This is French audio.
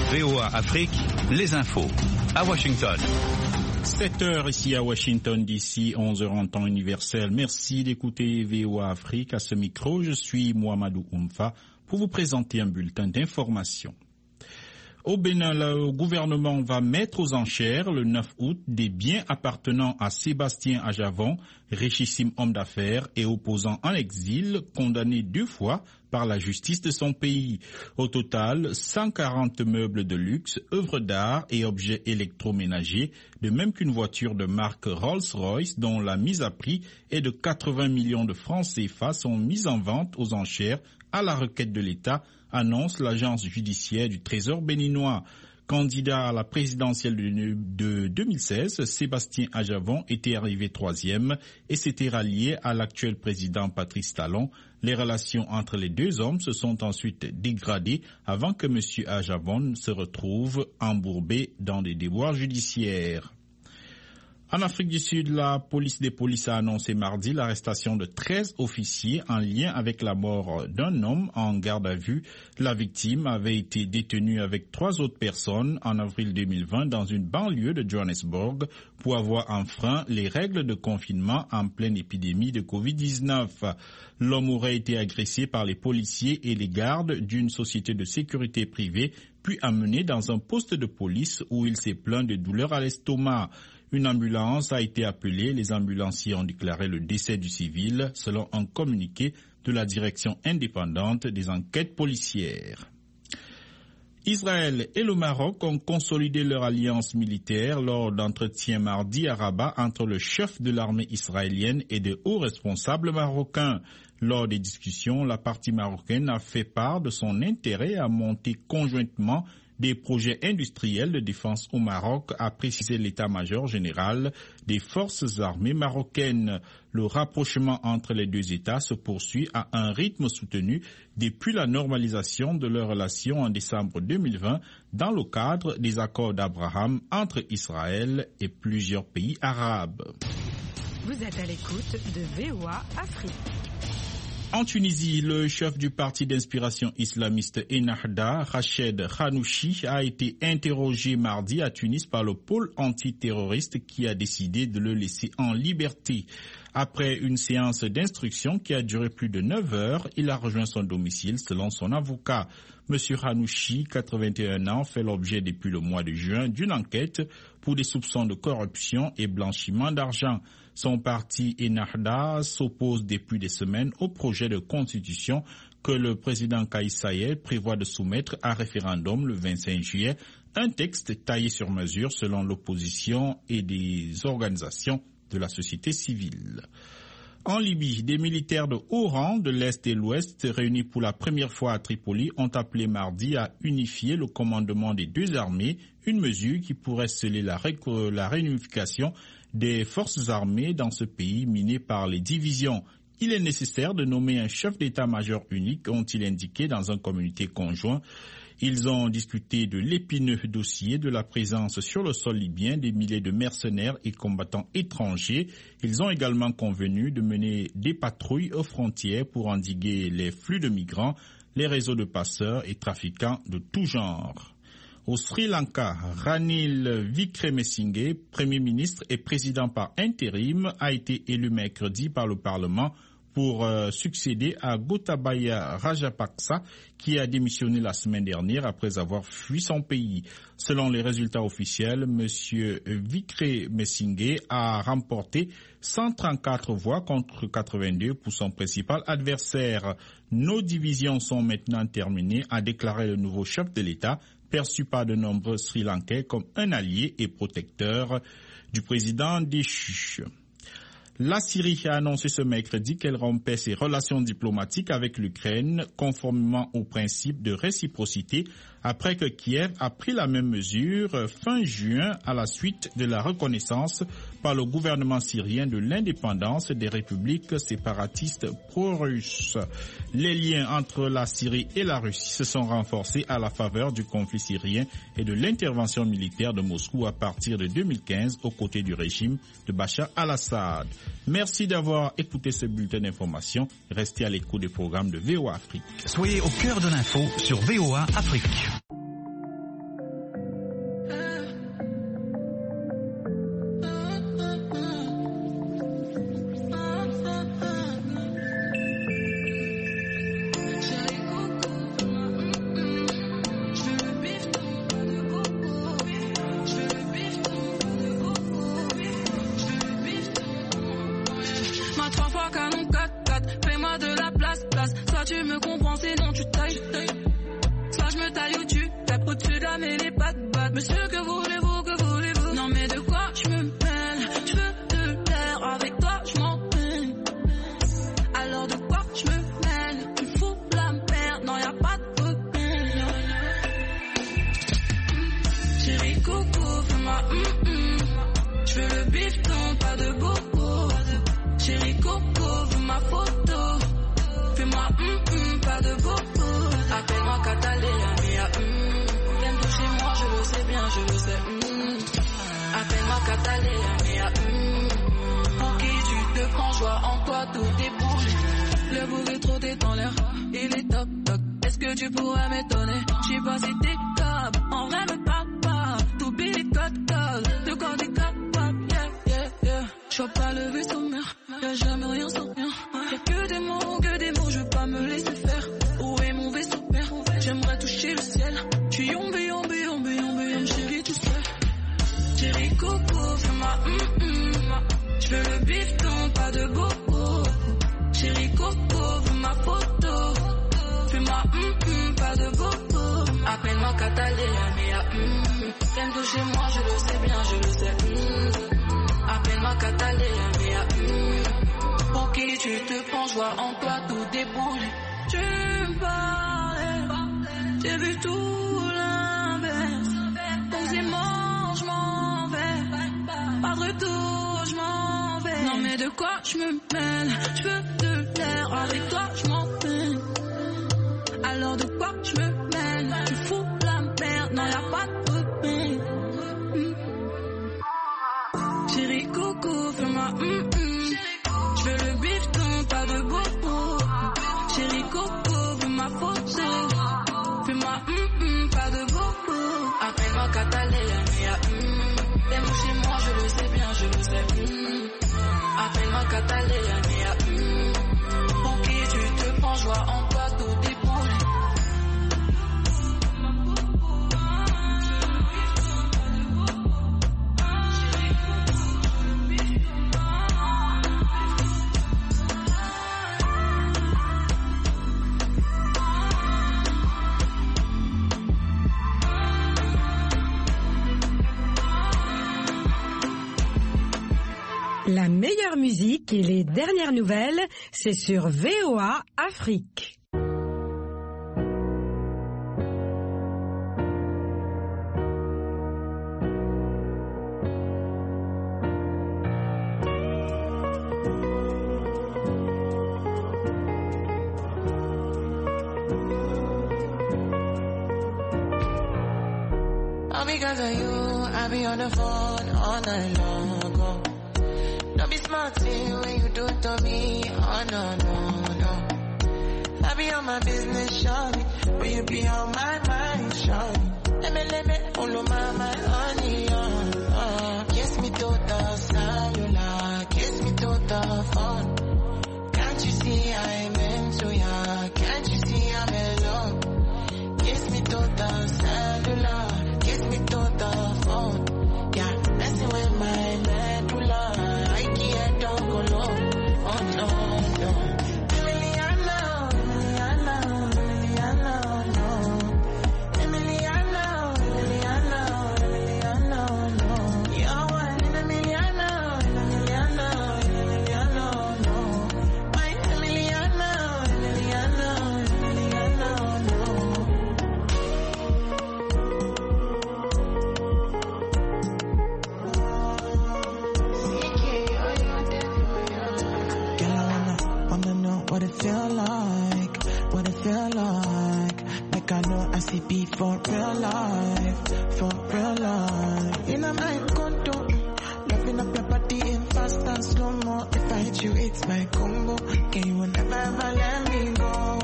VOA Afrique, les infos. À Washington. 7h ici à Washington DC, 11h en temps universel. Merci d'écouter VOA Afrique. À ce micro, je suis Mohamedou Oumfa pour vous présenter un bulletin d'information. Au Bénin, le gouvernement va mettre aux enchères le 9 août des biens appartenant à Sébastien Ajavon, richissime homme d'affaires et opposant en exil, condamné 2 fois par la justice de son pays. Au total, 140 meubles de luxe, œuvres d'art et objets électroménagers, de même qu'une voiture de marque Rolls-Royce dont la mise à prix est de 80 millions de francs CFA sont mises en vente aux enchères à la requête de l'État, annonce l'agence judiciaire du Trésor béninois. Candidat à la présidentielle de 2016, Sébastien Ajavon était arrivé 3e et s'était rallié à l'actuel président Patrice Talon. Les relations entre les deux hommes se sont ensuite dégradées avant que M. Ajavon se retrouve embourbé dans des déboires judiciaires. En Afrique du Sud, la police des polices a annoncé mardi l'arrestation de 13 officiers en lien avec la mort d'un homme en garde à vue. La victime avait été détenue avec 3 autres personnes en avril 2020 dans une banlieue de Johannesburg pour avoir enfreint les règles de confinement en pleine épidémie de Covid-19. L'homme aurait été agressé par les policiers et les gardes d'une société de sécurité privée, puis amené dans un poste de police où il s'est plaint de douleurs à l'estomac. Une ambulance a été appelée. Les ambulanciers ont déclaré le décès du civil, selon un communiqué de la direction indépendante des enquêtes policières. Israël et le Maroc ont consolidé leur alliance militaire lors d'entretiens mardi à Rabat entre le chef de l'armée israélienne et de hauts responsables marocains. Lors des discussions, la partie marocaine a fait part de son intérêt à monter conjointement des projets industriels de défense au Maroc, a précisé l'état-major général des forces armées marocaines. Le rapprochement entre les deux États se poursuit à un rythme soutenu depuis la normalisation de leurs relations en décembre 2020 dans le cadre des accords d'Abraham entre Israël et plusieurs pays arabes. Vous êtes à l'écoute de VOA Afrique. En Tunisie, le chef du parti d'inspiration islamiste Ennahda, Rached Ghannouchi, a été interrogé mardi à Tunis par le pôle antiterroriste qui a décidé de le laisser en liberté. Après une séance d'instruction qui a duré plus de 9 heures, il a rejoint son domicile selon son avocat. Monsieur Ghannouchi, 81 ans, fait l'objet depuis le mois de juin d'une enquête pour des soupçons de corruption et blanchiment d'argent. Son parti Ennahda s'oppose depuis des semaines au projet de constitution que le président Kais Saied prévoit de soumettre à référendum le 25 juillet, un texte taillé sur mesure selon l'opposition et des organisations de la société civile. En Libye, des militaires de haut rang de l'Est et l'Ouest réunis pour la première fois à Tripoli ont appelé mardi à unifier le commandement des deux armées, une mesure qui pourrait sceller la réunification des forces armées dans ce pays miné par les divisions. Il est nécessaire de nommer un chef d'état-major unique, ont-ils indiqué dans un communiqué conjoint. Ils ont discuté de l'épineux dossier de la présence sur le sol libyen des milliers de mercenaires et combattants étrangers. Ils ont également convenu de mener des patrouilles aux frontières pour endiguer les flux de migrants, les réseaux de passeurs et trafiquants de tout genre. Au Sri Lanka, Ranil Wickremesinghe, Premier ministre et président par intérim, a été élu mercredi par le Parlement pour succéder à Gotabaya Rajapaksa, qui a démissionné la semaine dernière après avoir fui son pays. Selon les résultats officiels, M. Wickremesinghe a remporté 134 voix contre 82 pour son principal adversaire. Nos divisions sont maintenant terminées, a déclaré le nouveau chef de l'État, perçu par de nombreux Sri Lankais comme un allié et protecteur du président déchu. La Syrie a annoncé ce mercredi qu'elle rompait ses relations diplomatiques avec l'Ukraine conformément au principe de réciprocité après que Kiev a pris la même mesure fin juin à la suite de la reconnaissance par le gouvernement syrien de l'indépendance des républiques séparatistes pro-russes. Les liens entre la Syrie et la Russie se sont renforcés à la faveur du conflit syrien et de l'intervention militaire de Moscou à partir de 2015 aux côtés du régime de Bachar al-Assad. Merci d'avoir écouté ce bulletin d'information. Restez à l'écoute des programmes de VOA Afrique. Soyez au cœur de l'info sur VOA Afrique. femmes et les bad. Monsieur, que voulez-vous? Non mais de quoi je me mêle? Je veux te plaire, avec toi je m'en peine. Alors de quoi je me mêle? Tu fous la merde, non y'a pas de problème. Chérie coco, fais-moi je veux le bifton, pas de bobo. Chérie coco, veux ma photo. Fais-moi pas de bobo. Appelle-moi Catalina, mia t'aimes toucher moi, je le sais bien, je le sais. Appelle-moi Catalina, mia pour qui tu te prends, joie en toi, tout est bougé. Le bouc est trop dans l'air, il est top. Est-ce que tu pourrais m'étonner? J'sais pas si t'es top, en vrai me parle pas. Tout billet code, de quoi t'es capable, yeah. J'vois pas le vaisseau mère, y'a jamais rien sans rien. Y'a que des mots, je veux pas me laisser faire. Où est mon vaisseau père? J'aimerais toucher le ciel. J'suis yombe, chérie, tu sais. Chérie coco, fais-moi j'veux le bifton, pas de bobo. Chérie coco, veux ma photo. Fais-moi pas de bobo. Appelle-moi Catalina, mia t'aimes toucher moi, je le sais bien, je le sais. Appelle-moi Catalina, mia pour qui tu te prends, joie en toi, tout déboule. Tu me parlais, j'ai vu tout l'inverse. Posément, je m'en vais. Pas de retour, je m'en vais. Non mais de quoi je me mêle? Je veux te plaire, avec toi je m'en peine. Alors de quoi je me mêle? Tu fous la merde, non y'a pas de problème. Chérie coco, fais-moi je veux le bifton, pas de bobo. Chérie coco, veux ma photo. Fais-moi pas de bobo. Appelle-moi Catalina, mia t'aimes chez moi, je le sais bien, je le sais. Appelle-moi Catalina, mia pour qui tu te prends, joie en toi, tout déboule. La meilleure musique et les dernières nouvelles, c'est sur VOA Afrique. All because of you, I be on the phone all night long ago. Don't be smart when you do it to me. Oh no. I be on my business, shawty. Will you be on my mind, shawty? Let me follow my honey, kiss me to the cellular, kiss me to the phone. Can't you see I'm into ya? Can't you see I'm in love? Kiss me to the cellular, kiss me to the phone. Yeah, messing with my medulla. I can't go low. Oh no. CP for real life. In a mind condo, loving up your body in fast and slow mo. If I hit you, it's my combo. Can you never ever let me go?